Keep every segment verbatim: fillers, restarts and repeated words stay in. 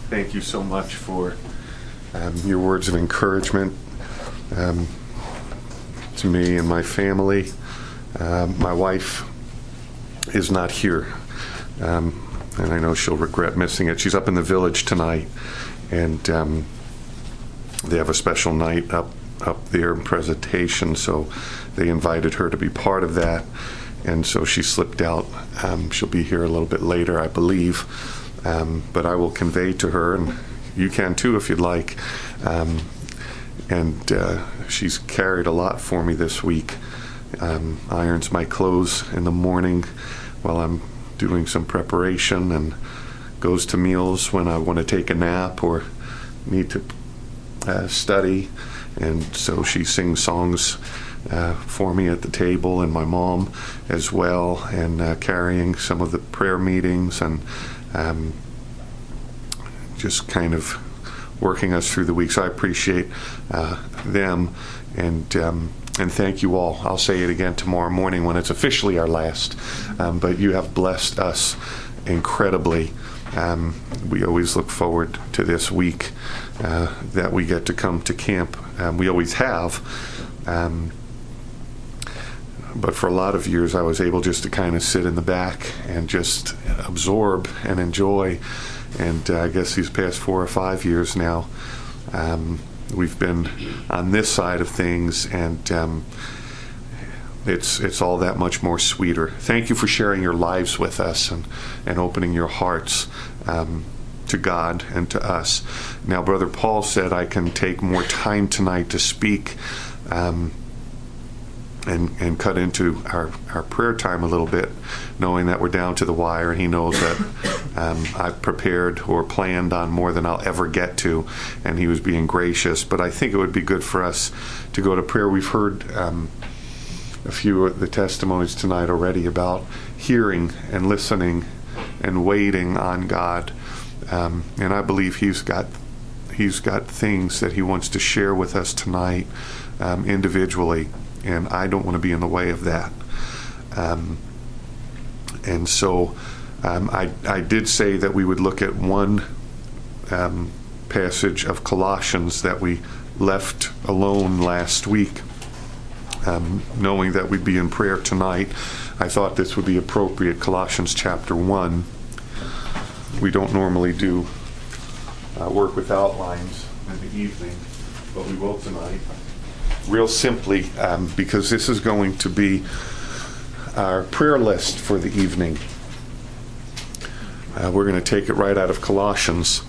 thank you so much for um, your words of encouragement um, to me and my family. Um, my wife is not here, um, and I know she'll regret missing it. She's up in the village tonight, and um, they have a special night up up there in Presentation, so they invited her to be part of that, and so she slipped out. Um, she'll be here a little bit later, I believe, um, but I will convey to her, and you can too if you'd like, um, and uh, she's carried a lot for me this week. Um, irons my clothes in the morning while I'm doing some preparation, and goes to meals when I want to take a nap or need to uh, study. And so she sings songs uh, for me at the table, and my mom as well, and uh, carrying some of the prayer meetings, and um, just kind of working us through the week. So I appreciate uh, them, and um, and thank you all. I'll say it again tomorrow morning when it's officially our last, um, but you have blessed us incredibly. Um, we always look forward to this week uh, that we get to come to camp. Um, we always have, um, but for a lot of years I was able just to kind of sit in the back and just absorb and enjoy. And uh, I guess these past four or five years now, um, we've been on this side of things, and um, it's it's all that much more sweeter. Thank you for sharing your lives with us, and, and opening your hearts um, to God and to us. Now, Brother Paul said I can take more time tonight to speak um, and and cut into our, our prayer time a little bit, knowing that we're down to the wire, and he knows that um, I've prepared or planned on more than I'll ever get to, and he was being gracious. But I think it would be good for us to go to prayer. We've heard um, a few of the testimonies tonight already about hearing and listening and waiting on God, um, and I believe he's got he's got things that he wants to share with us tonight um, individually, and I don't want to be in the way of that. Um, and so um, I, I did say that we would look at one um, passage of Colossians that we left alone last week. Um, knowing that we'd be in prayer tonight, I thought this would be appropriate. Colossians chapter one. We don't normally do uh, work with outlines in the evening, but we will tonight. Real simply, um, because this is going to be our prayer list for the evening. Uh, we're going to take it right out of Colossians.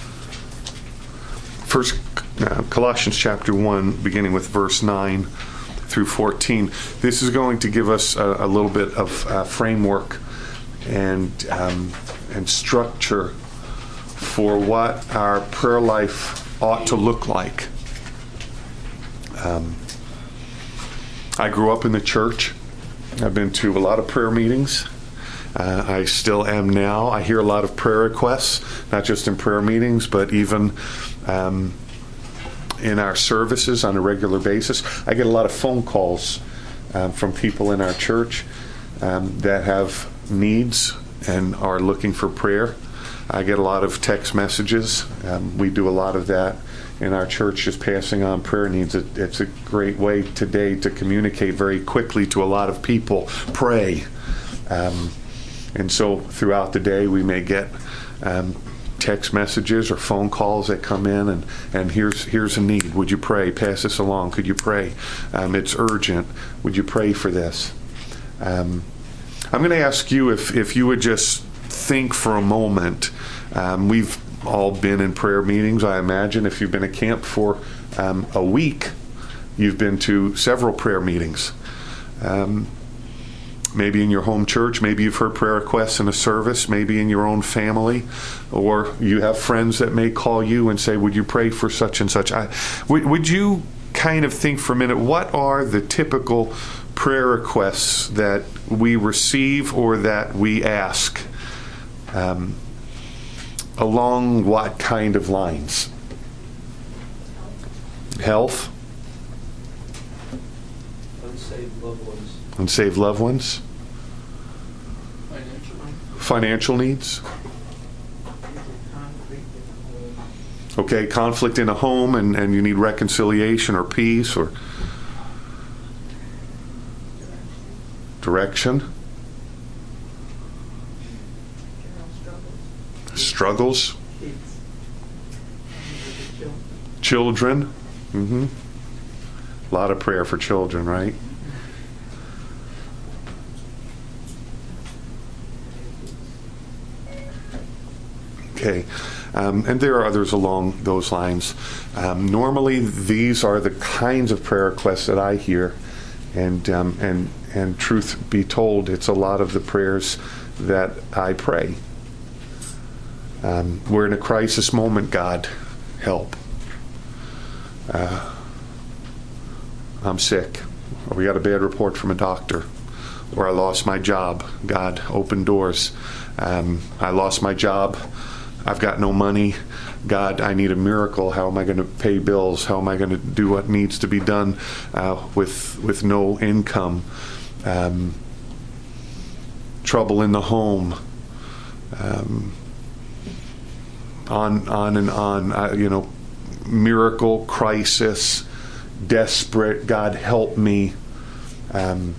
First, uh, Colossians chapter one, beginning with verse nine through fourteen. This is going to give us a, a little bit of uh, framework and um, and structure for what our prayer life ought to look like. Um, I grew up in the church. I've been to a lot of prayer meetings. Uh, I still am now. I hear a lot of prayer requests, not just in prayer meetings, but even um, in our services on a regular basis. I get a lot of phone calls um, from people in our church um, that have needs and are looking for prayer. I get a lot of text messages. Um, we do a lot of that in our church, just passing on prayer needs. It, it's a great way today to communicate very quickly to a lot of people. Pray. Um, and so throughout the day, we may get um, text messages or phone calls that come in, and, and here's here's a need. Would you pray? Pass this along. Could you pray? Um, it's urgent. Would you pray for this? Um, I'm going to ask you if, if you would just think for a moment. Um, we've all been in prayer meetings, I imagine. If you've been at camp for um, a week, you've been to several prayer meetings. Um, maybe in your home church, maybe you've heard prayer requests in a service, maybe in your own family, or you have friends that may call you and say, would you pray for such and such? I, would, would you kind of think for a minute, what are the typical prayer requests that we receive or that we ask? Um, along what kind of lines? Health? Unsaved loved ones. Unsaved loved ones? Financial. Financial needs? Okay, conflict in a home and, and you need reconciliation or peace or direction. Struggles. Children. Mm-hmm. A lot of prayer for children, right? Okay. Um, and there are others along those lines. Um, normally, these are the kinds of prayer requests that I hear. And, um, and, and truth be told, it's a lot of the prayers that I pray. Um, we're in a crisis moment. God, help. Uh, I'm sick. Or we got a bad report from a doctor. Or I lost my job. God, open doors. Um, I lost my job. I've got no money. God, I need a miracle. How am I going to pay bills? How am I going to do what needs to be done uh, with with no income? Um, trouble in the home. Um, on on and on. Uh, you know, miracle, crisis, desperate. God, help me. Um,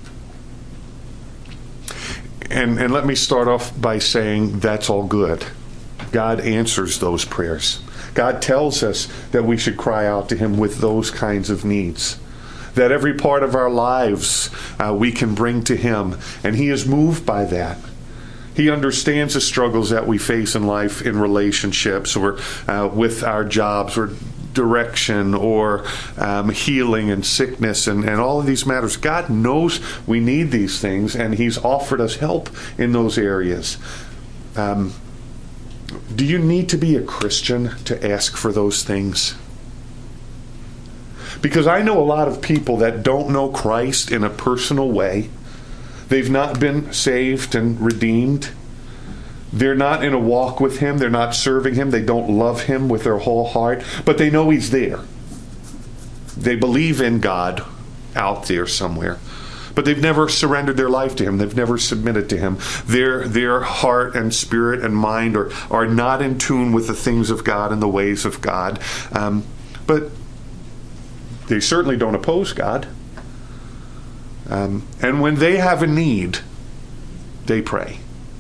and and let me start off by saying that's all good. God answers those prayers. God tells us that we should cry out to Him with those kinds of needs. That every part of our lives uh, we can bring to Him. And He is moved by that. He understands the struggles that we face in life in relationships or uh, with our jobs or direction or um, healing and sickness and, and all of these matters. God knows we need these things and He's offered us help in those areas. Um, Do you need to be a Christian to ask for those things? Because I know a lot of people that don't know Christ in a personal way. They've not been saved and redeemed. They're not in a walk with Him. They're not serving Him. They don't love Him with their whole heart. But they know He's there. They believe in God out there somewhere. But they've never surrendered their life to Him. They've never submitted to Him. Their their heart and spirit and mind are, are not in tune with the things of God and the ways of God. Um, but they certainly don't oppose God. Um, and when they have a need, they pray.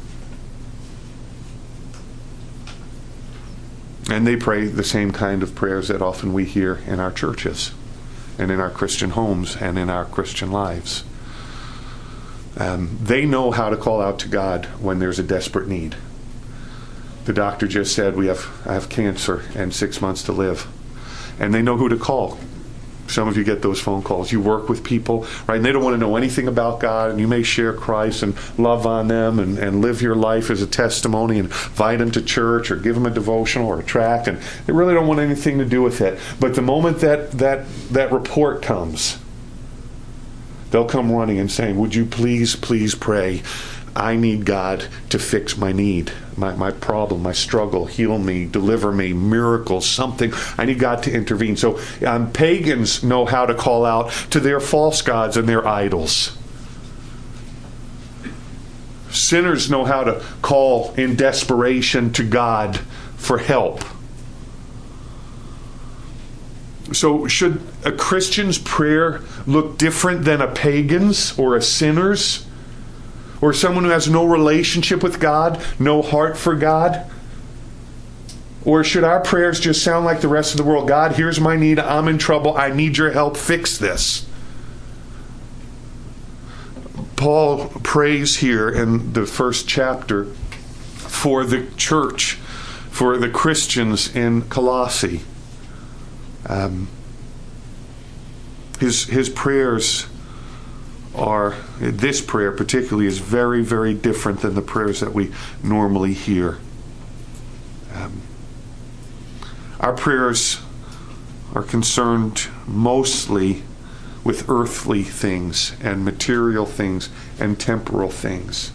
And they pray the same kind of prayers that often we hear in our churches and in our Christian homes and in our Christian lives. Um, they know how to call out to God when there's a desperate need. The doctor just said, we have I have cancer and six months to live. And they know who to call. Some of you get those phone calls. You work with people, right? And they don't want to know anything about God. And you may share Christ and love on them and, and live your life as a testimony and invite them to church or give them a devotional or a tract. And they really don't want anything to do with it. But the moment that that, that report comes, they'll come running and saying, would you please, please pray? I need God to fix my need, my, my problem, my struggle, heal me, deliver me, miracles, something. I need God to intervene. So um, pagans know how to call out to their false gods and their idols. Sinners know how to call in desperation to God for help. So should a Christian's prayer look different than a pagan's or a sinner's? Or someone who has no relationship with God, no heart for God? Or should our prayers just sound like the rest of the world? God, here's my need. I'm in trouble. I need your help. Fix this. Paul prays here in the first chapter for the church, for the Christians in Colossae. Um, his, his prayers are, this prayer particularly is very, very different than the prayers that we normally hear. Um, our prayers are concerned mostly with earthly things and material things and temporal things.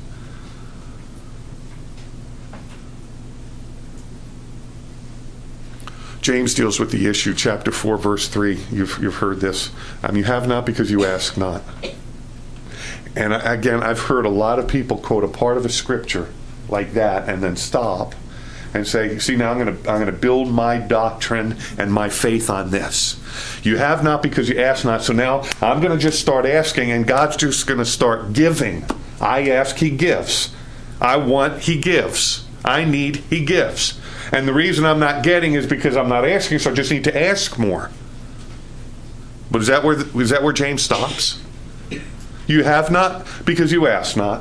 James deals with the issue, chapter four, verse three. You've, you've heard this. Um, you have not because you ask not. And again, I've heard a lot of people quote a part of a scripture like that and then stop and say, see, now I'm going to I'm going to build my doctrine and my faith on this. You have not because you ask not. So now I'm going to just start asking, and God's just going to start giving. I ask, He gives. I want, He gives. I need, He gives. And the reason I'm not getting is because I'm not asking, so I just need to ask more. But is that where the, is that where James stops? You have not because you ask not.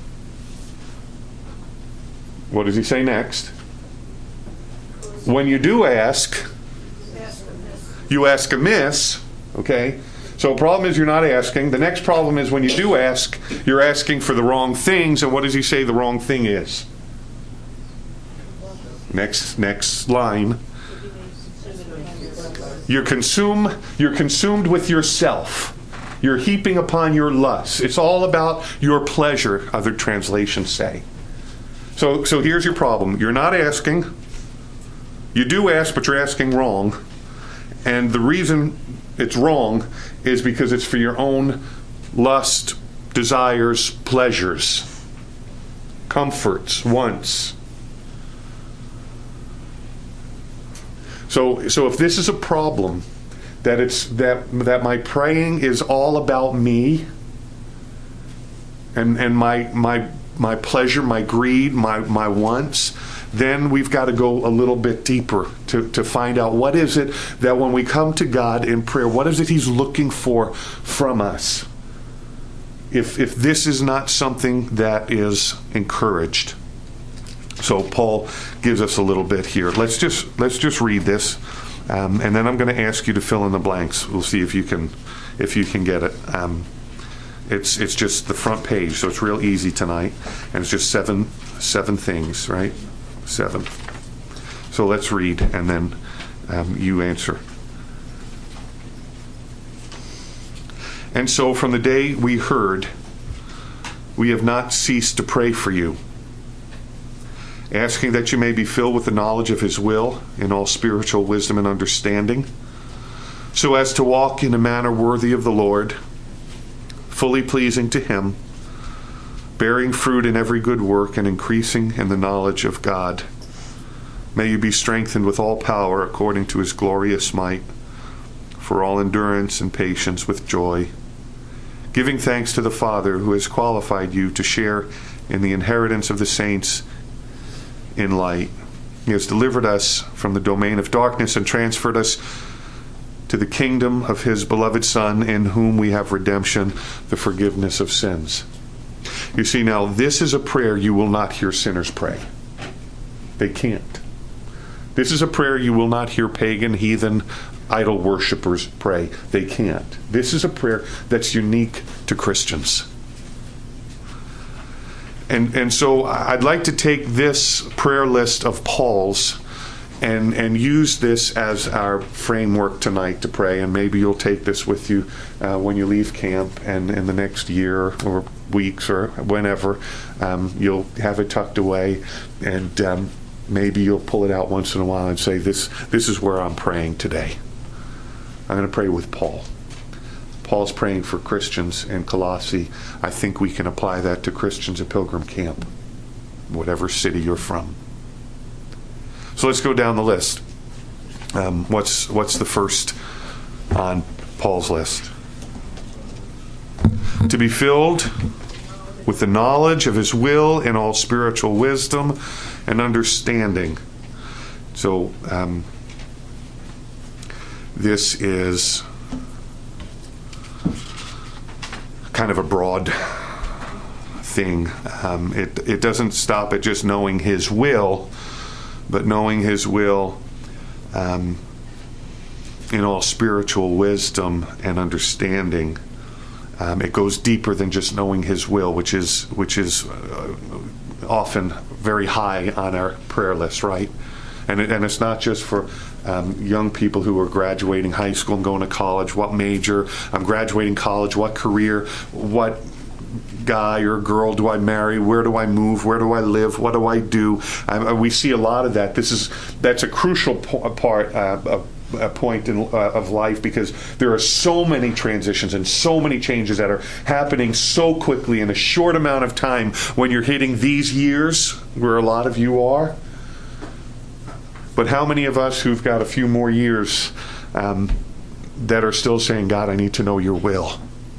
What does he say next? When you do ask, you ask amiss. Okay? So the problem is you're not asking. The next problem is when you do ask, you're asking for the wrong things. And what does he say the wrong thing is? Next next line. You're consumed, you're consumed with yourself. You're heaping upon your lusts. It's all about your pleasure, other translations say. So, so here's your problem. You're not asking. You do ask, but you're asking wrong. And the reason it's wrong is because it's for your own lust, desires, pleasures, comforts, wants. So, so if this is a problem, that it's that that my praying is all about me and and my my my pleasure, my greed, my my wants, then we've got to go a little bit deeper to, to find out what is it that when we come to God in prayer, what is it He's looking for from us? If if this is not something that is encouraged. So Paul gives us a little bit here. Let's just let's just read this. Um, and then I'm going to ask you to fill in the blanks. We'll see if you can, if you can get it. Um, it's it's just the front page, so it's real easy tonight, and it's just seven seven things, right? Seven. So let's read, and then um, you answer. And so, from the day we heard, we have not ceased to pray for you, asking that you may be filled with the knowledge of His will in all spiritual wisdom and understanding, so as to walk in a manner worthy of the Lord, fully pleasing to Him, bearing fruit in every good work and increasing in the knowledge of God. May you be strengthened with all power according to His glorious might, for all endurance and patience with joy, giving thanks to the Father who has qualified you to share in the inheritance of the saints in light. He has delivered us from the domain of darkness and transferred us to the kingdom of His beloved Son, in whom we have redemption, the forgiveness of sins. You see, now this is a prayer you will not hear sinners pray. They can't. This is a prayer you will not hear pagan, heathen, idol worshippers pray. They can't. This is a prayer that's unique to Christians. And and so I'd like to take this prayer list of Paul's and and use this as our framework tonight to pray. And maybe you'll take this with you uh, when you leave camp, and in the next year or weeks or whenever, um, you'll have it tucked away, and um, maybe you'll pull it out once in a while and say, "This this is where I'm praying today. I'm going to pray with Paul." Paul's praying for Christians in Colossae. I think we can apply that to Christians at Pilgrim Camp, whatever city you're from. So let's go down the list. Um, what's what's the first on Paul's list? To be filled with the knowledge of His will in all spiritual wisdom and understanding. So um, this is kind of a broad thing. Um, it it doesn't stop at just knowing His will, but knowing His will um, in all spiritual wisdom and understanding. Um, it goes deeper than just knowing His will, which is which is uh, often very high on our prayer list, right? And it, and it's not just for um, young people who are graduating high school and going to college. What major? I'm graduating college. What career? What guy or girl do I marry? Where do I move? Where do I live? What do I do? Um, we see a lot of that. This is that's a crucial po- part uh, of. A point in, uh, of life, because there are so many transitions and so many changes that are happening so quickly in a short amount of time. When you're hitting these years, where a lot of you are, But how many of us who've got a few more years um, that are still saying, God, I need to know your will?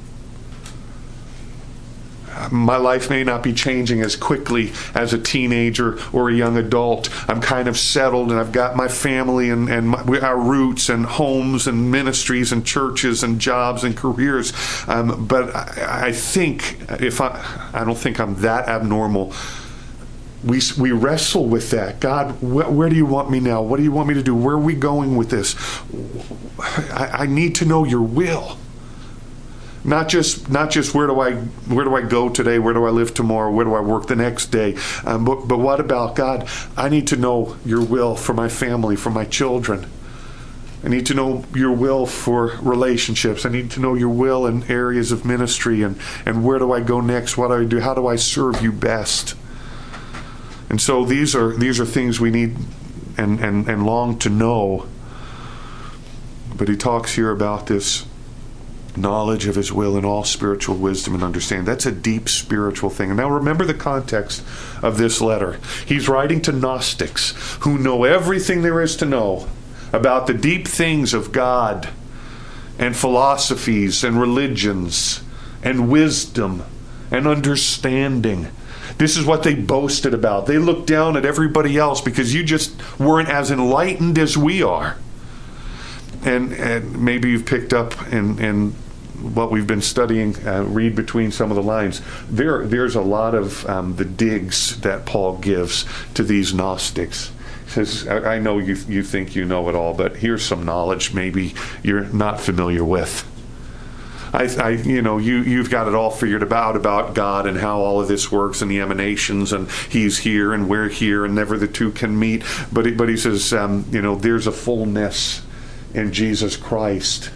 My life may not be changing as quickly as a teenager or a young adult. I'm kind of settled, and I've got my family and, and my, our roots and homes and ministries and churches and jobs and careers. Um, but I, I think if I, I don't think I'm that abnormal. We we wrestle with that. God, wh- where do you want me now? What do you want me to do? Where are we going with this? I, I need to know your will. Not just not just where do I where do I go today? Where do I live tomorrow? Where do I work the next day? Um, but but what about God? I need to know your will for my family, for my children. I need to know your will for relationships. I need to know your will in areas of ministry, and, and where do I go next? What do I do? How do I serve you best? And so these are these are things we need and, and, and long to know. But he talks here about this knowledge of his will and all spiritual wisdom and understanding. That's a deep spiritual thing. And now remember the context of this letter. He's writing to Gnostics who know everything there is to know about the deep things of God and philosophies and religions and wisdom and understanding. This is what they boasted about. They looked down at everybody else because you just weren't as enlightened as we are. And, and maybe you've picked up in, in what we've been studying, uh, read between some of the lines. There, there's a lot of um, the digs that Paul gives to these Gnostics. He says, I, I know you, you think you know it all, but here's some knowledge maybe you're not familiar with. I, I, you know, you, you've got it all figured about, about God and how all of this works and the emanations, and he's here and we're here and never the two can meet. But he, but he says, um, you know, there's a fullness in Jesus Christ.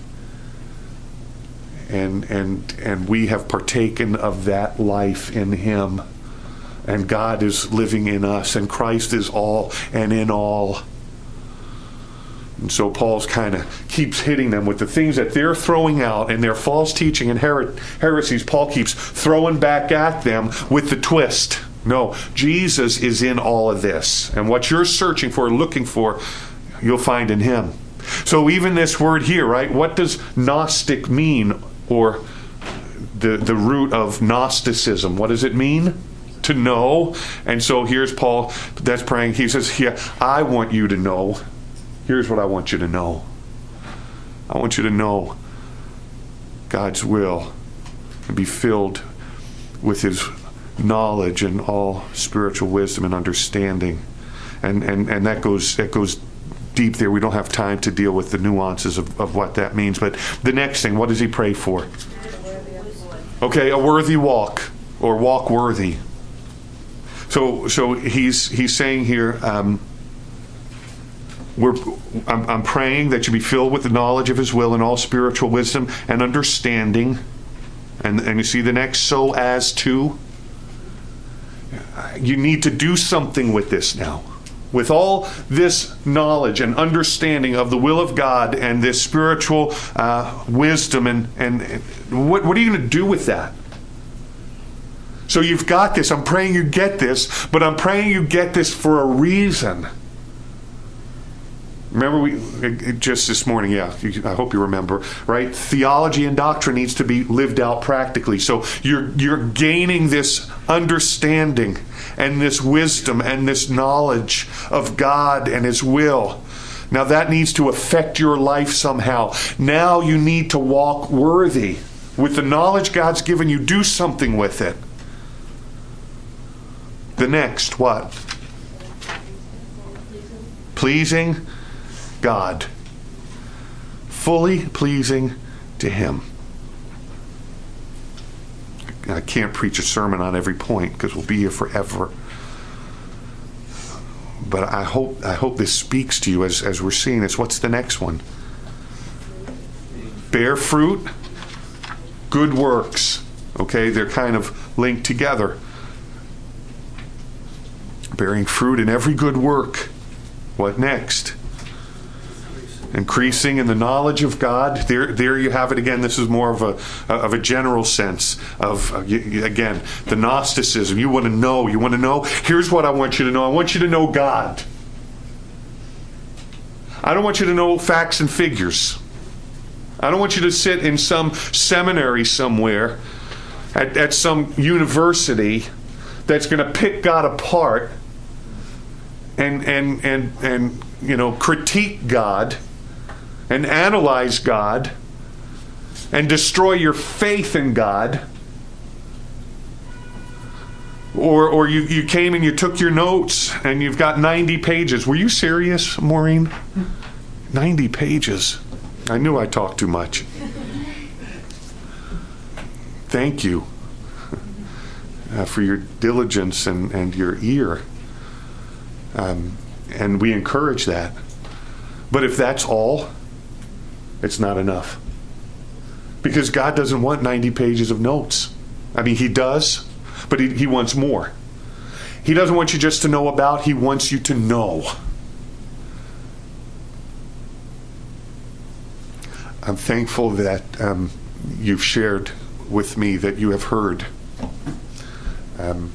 And, and, and we have partaken of that life in him. And God is living in us, and Christ is all and in all. And so Paul's kind of keeps hitting them with the things that they're throwing out and their false teaching and her- heresies. Paul keeps throwing back at them with the twist. No, Jesus is in all of this. And what you're searching for, looking for, you'll find in him. So even this word here, right? What does Gnostic mean? Or the, the root of Gnosticism. What does it mean? To know. And so here's Paul that's praying. He says, yeah, I want you to know. Here's what I want you to know. I want you to know God's will and be filled with his knowledge and all spiritual wisdom and understanding. And and, and that goes that goes deep there. We don't have time to deal with the nuances of, of what that means. But the next thing, what does he pray for? Okay, a worthy walk, or walk worthy. So so he's he's saying here, um, We're, I'm, I'm praying that you be filled with the knowledge of his will and all spiritual wisdom and understanding. And, and you see the next, so as to. You need to do something with this now. With all this knowledge and understanding of the will of God and this spiritual uh, wisdom, and, and, and what, what are you going to do with that? So you've got this. I'm praying you get this, but I'm praying you get this for a reason. Remember, we just this morning, yeah, I hope you remember, right? Theology and doctrine needs to be lived out practically. So you're you're gaining this understanding and this wisdom and this knowledge of God and his will. Now that needs to affect your life somehow. Now you need to walk worthy. With the knowledge God's given you, do something with it. The next, what? Pleasing God. Fully pleasing to him. I can't preach a sermon on every point because we'll be here forever. But I hope I hope this speaks to you as, as we're seeing this. What's the next one? Bear fruit, good works. Okay, they're kind of linked together. Bearing fruit in every good work. What next? Increasing in the knowledge of God. There, there you have it again. This is more of a of a general sense of uh, you, again the Gnosticism. You want to know. You want to know. Here's what I want you to know. I want you to know God. I don't want you to know facts and figures. I don't want you to sit in some seminary somewhere at, at some university that's going to pick God apart and and and and you know critique God and analyze God and destroy your faith in God. Or or you, you came and you took your notes and you've got ninety pages. Were you serious, Maureen? ninety pages. I knew I talked too much. Thank you uh, for your diligence and, and your ear. Um, and we encourage that. But if that's all, it's not enough. Because God doesn't want ninety pages of notes. I mean, He does, but He, he wants more. He doesn't want you just to know about, He wants you to know. I'm thankful that um, you've shared with me that you have heard um,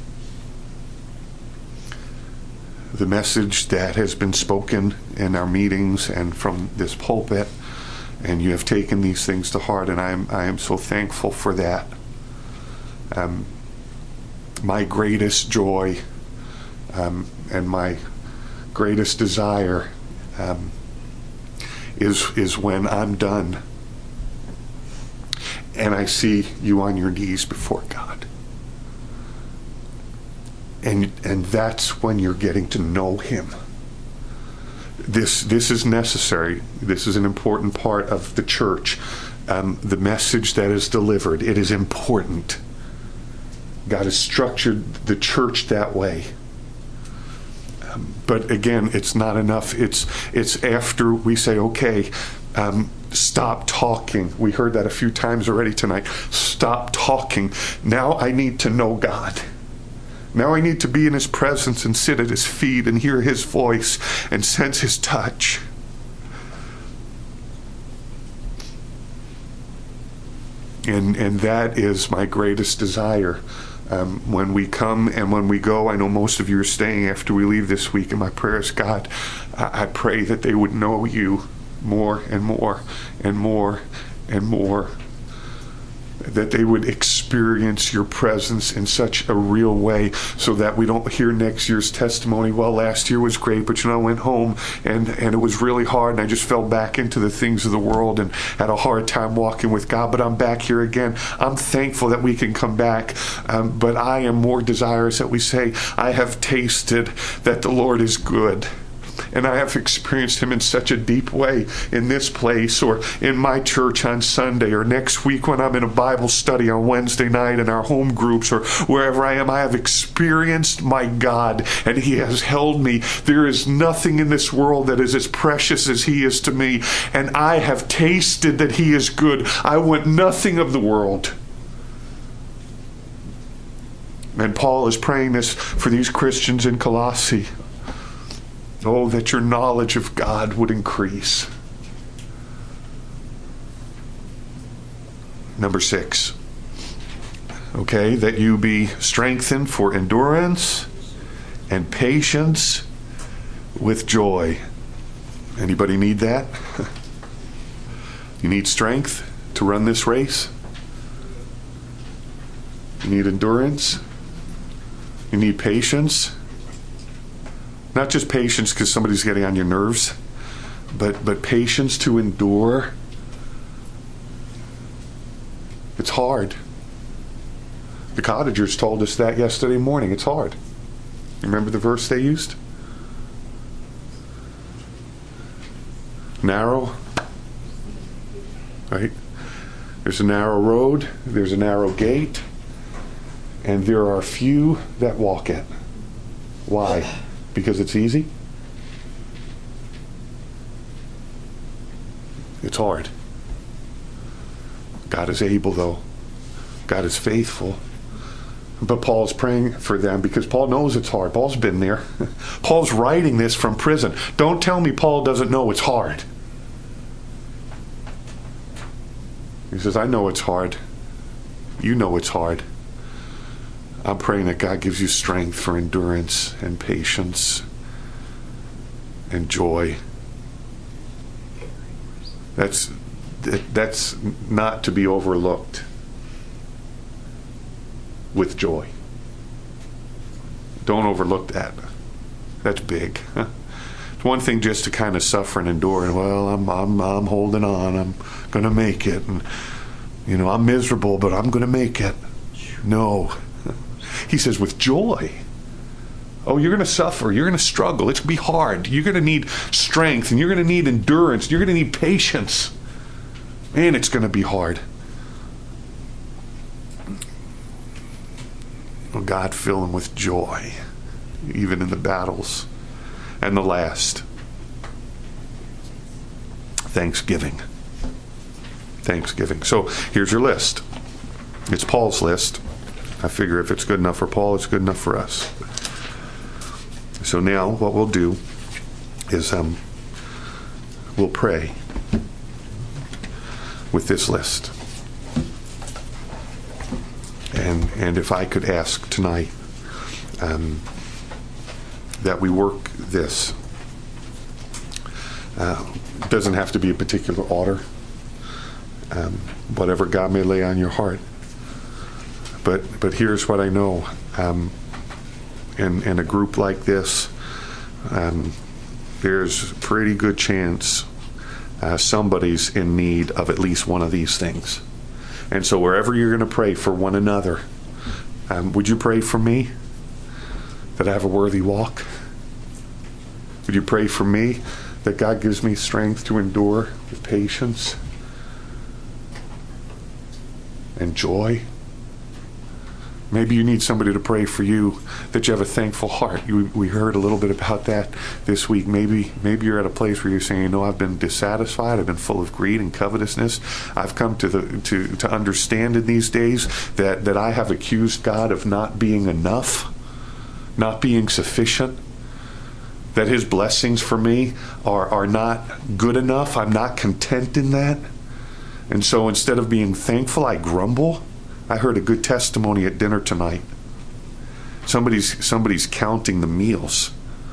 the message that has been spoken in our meetings and from this pulpit, and you have taken these things to heart, and I am I am so thankful for that. Um, my greatest joy um, and my greatest desire um, is is when I'm done and I see you on your knees before God. And and that's when you're getting to know Him. This this is necessary. This is an important part of the church. Um, the message that is delivered, it is important. God has structured the church that way. Um, but again, it's not enough. It's it's after we say, okay, um, stop talking. We heard that a few times already tonight. Stop talking. Now I need to know God. Now I need to be in His presence and sit at His feet and hear His voice and sense His touch. And and that is my greatest desire. Um, when we come and when we go, I know most of you are staying after we leave this week, and my prayer is, God, I, I pray that they would know you more and more and more and more. That they would experience your presence in such a real way, so that we don't hear next year's testimony, well, last year was great, but you know, I went home and, and it was really hard and I just fell back into the things of the world and had a hard time walking with God, but I'm back here again. I'm thankful that we can come back, um, but I am more desirous that we say, I have tasted that the Lord is good. And I have experienced Him in such a deep way in this place, or in my church on Sunday, or next week when I'm in a Bible study on Wednesday night in our home groups, or wherever I am. I have experienced my God, and He has held me. There is nothing in this world that is as precious as He is to me, and I have tasted that He is good. I want nothing of the world. And Paul is praying this for these Christians in Colossae. Oh, that your knowledge of God would increase. Number six. Okay, that you be strengthened for endurance and patience with joy. Anybody need that? You need strength to run this race? You need endurance? You need patience? Not just patience because somebody's getting on your nerves, but but patience to endure. It's hard. The Cottagers told us that yesterday morning. It's hard. Remember the verse they used? Narrow. Right? There's a narrow road. There's a narrow gate. And there are few that walk it. Why? Because it's easy? It's hard. God is able, though. God is faithful. But Paul's praying for them because Paul knows it's hard. Paul's been there. Paul's writing this from prison. Don't tell me Paul doesn't know it's hard. He says, I know it's hard. You know it's hard. I'm praying that God gives you strength for endurance and patience and joy. That's that's not to be overlooked with joy. Don't overlook that. That's big. It's one thing just to kind of suffer and endure, and well, I'm I'm I'm holding on. I'm going to make it, and you know I'm miserable, but I'm going to make it. No, he says with joy. Oh, you're going to suffer. You're going to struggle. It's going to be hard. You're going to need strength, and you're going to need endurance. You're going to need patience. And it's going to be hard. Oh, God, fill them with joy, even in the battles. And the last, thanksgiving. Thanksgiving. So here's your list. It's Paul's list. I figure if it's good enough for Paul, it's good enough for us. So now what we'll do is um, we'll pray with this list. And and if I could ask tonight um, that we work this. Uh, it doesn't have to be a particular order. Um, whatever God may lay on your heart. But but here's what I know. Um, in, in a group like this, um, there's a pretty good chance uh, somebody's in need of at least one of these things. And so wherever you're going to pray for one another, um, would you pray for me that I have a worthy walk? Would you pray for me that God gives me strength to endure with patience and joy? Maybe you need somebody to pray for you, that you have a thankful heart. You, we heard a little bit about that this week. Maybe maybe you're at a place where you're saying, you know, I've been dissatisfied. I've been full of greed and covetousness. I've come to the to, to understand in these days that, that I have accused God of not being enough, not being sufficient, that his blessings for me are, are not good enough. I'm not content in that. And so instead of being thankful, I grumble. I heard a good testimony at dinner tonight. Somebody's somebody's counting the meals.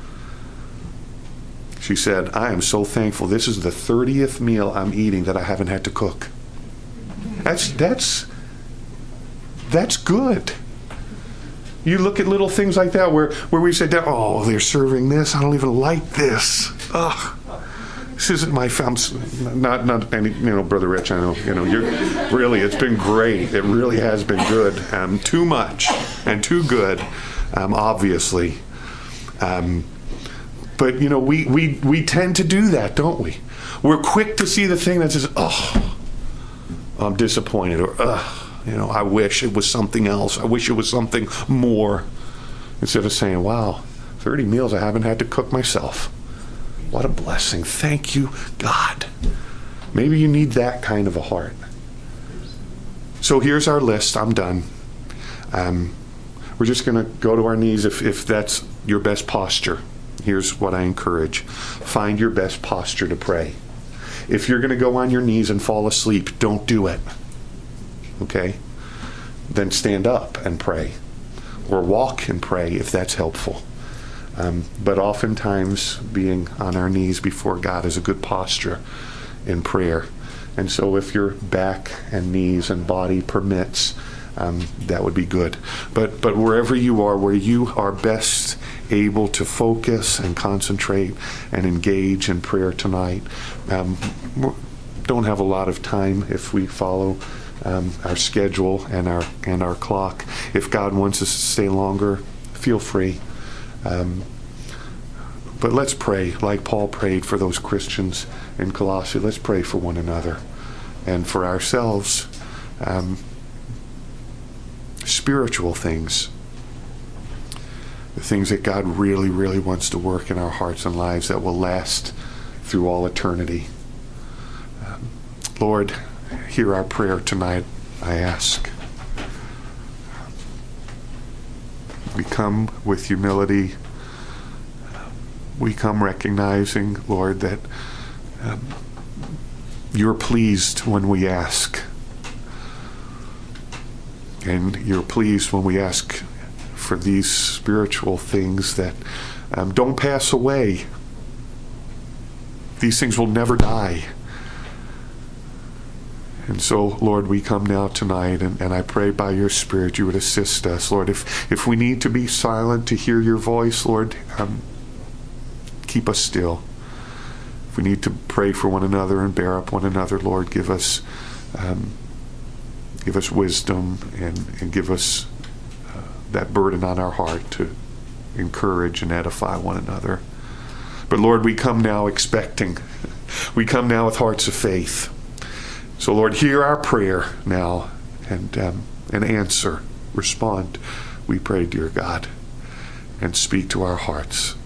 She said, I am so thankful. This is the thirtieth meal I'm eating that I haven't had to cook. That's that's that's good. You look at little things like that where, where we say, oh, they're serving this. I don't even like this. Ugh. This isn't my family. Not, not any, you know, Brother Rich, I know, you know, you're really, it's been great. It really has been good. Um, too much and too good, um, obviously. Um, but, you know, we, we, we tend to do that, don't we? We're quick to see the thing that says, oh, I'm disappointed, or, ugh, you know, I wish it was something else. I wish it was something more. Instead of saying, wow, thirty meals I haven't had to cook myself. What a blessing. Thank you, God. Maybe you need that kind of a heart. So here's our list. I'm done. Um, we're just going to go to our knees if, if that's your best posture. Here's what I encourage. Find your best posture to pray. If you're going to go on your knees and fall asleep, don't do it. Okay? Then stand up and pray. Or walk and pray if that's helpful. Um, but oftentimes being on our knees before God is a good posture in prayer. And so if your back and knees and body permits, um, that would be good. But but wherever you are, where you are best able to focus and concentrate and engage in prayer tonight, um, don't have a lot of time if we follow um, our schedule and our and our clock. If God wants us to stay longer, feel free. Um, but let's pray like Paul prayed for those Christians in Colossae. Let's pray for one another and for ourselves. Um, spiritual things. The things that God really, really wants to work in our hearts and lives that will last through all eternity. Um, Lord, hear our prayer tonight, I ask. We come with humility. We come recognizing, Lord, that um, you're pleased when we ask. And you're pleased when we ask for these spiritual things that um, don't pass away. These things will never die. And so, Lord, we come now tonight, and, and I pray by your Spirit you would assist us. Lord, if, if we need to be silent to hear your voice, Lord, um, keep us still. If we need to pray for one another and bear up one another, Lord, give us um, give us wisdom and, and give us uh, that burden on our heart to encourage and edify one another. But Lord, we come now expecting. We come now with hearts of faith. So Lord, hear our prayer now and um, and answer, respond, we pray, dear God, and speak to our hearts.